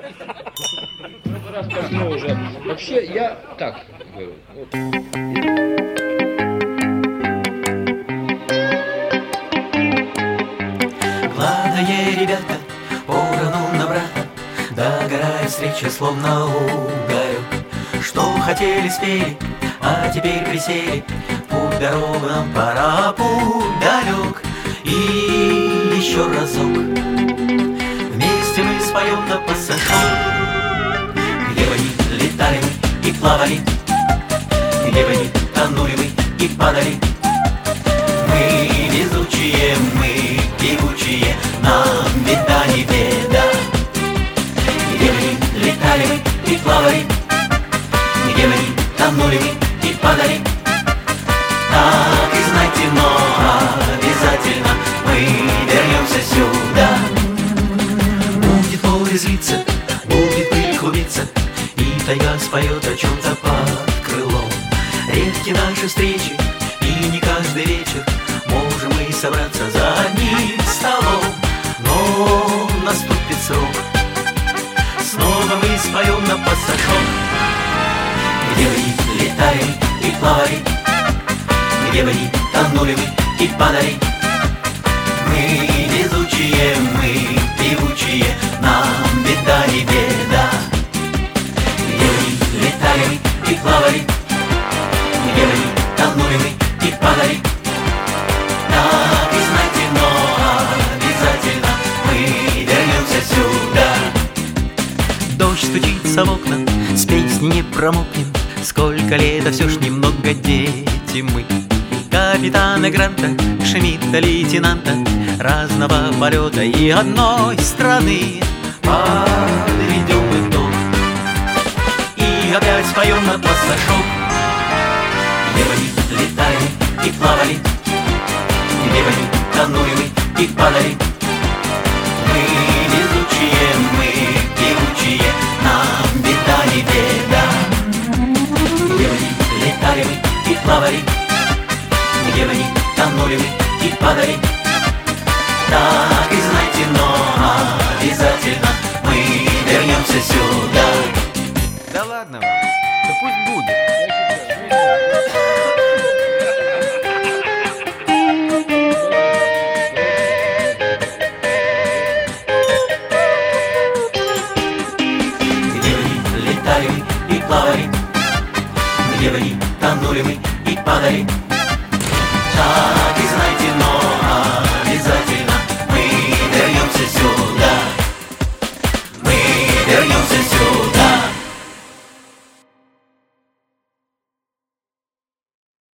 Расскажу уже. Вообще, я так говорю. Вот. Молодые ребята, порону на брата, догорает встреча, словно угорек. Что хотели, спели, а теперь присели. Путь дорога нам пора, путь далек. И еще разок вместе мы споем на пассажир. Где бы ни летали мы и плавали, где бы ни тонули мы и падали, мы везучие, мы певучие, нам беда не беда. Где бы ни летали мы и плавали, где бы ни тонули мы и падали, так и знайте, но обязательно мы вернемся сюда. Будет море злиться, будет пыль клубиться, и тайга споет о чем-то под крылом. Редки наши встречи, и не каждый вечер можем мы собраться за одним столом. Но наступит срок, снова мы споем на пассажир. Где вы ни летали и плавали, где бы ни тонули мы и падали, мы везучие, мы певучие, нам беда не беда. Где бы ни летали мы и плавали, где бы ни тонули мы и падали, так и знайте, но обязательно мы вернемся сюда. Дождь стучится в окна, с песни не промокнем. Сколько лет, а все ж немного дети мы. Капитана Гранта, Шмидта, лейтенанта, разного полета и одной страны. Подведем итог и опять споем на пассажир. Где бы ни летали и плавали, где бы ни тонули мы и падали, мы везучие, мы певучие, нам беда не беда. Где бы ни летали мы и плавали, где бы ни тонули мы и падали, так и знайте, но обязательно мы вернемся сюда. Да ладно вам, да пусть будет. Где бы ни летали мы и плавали, где бы ни тонули мы и падали, так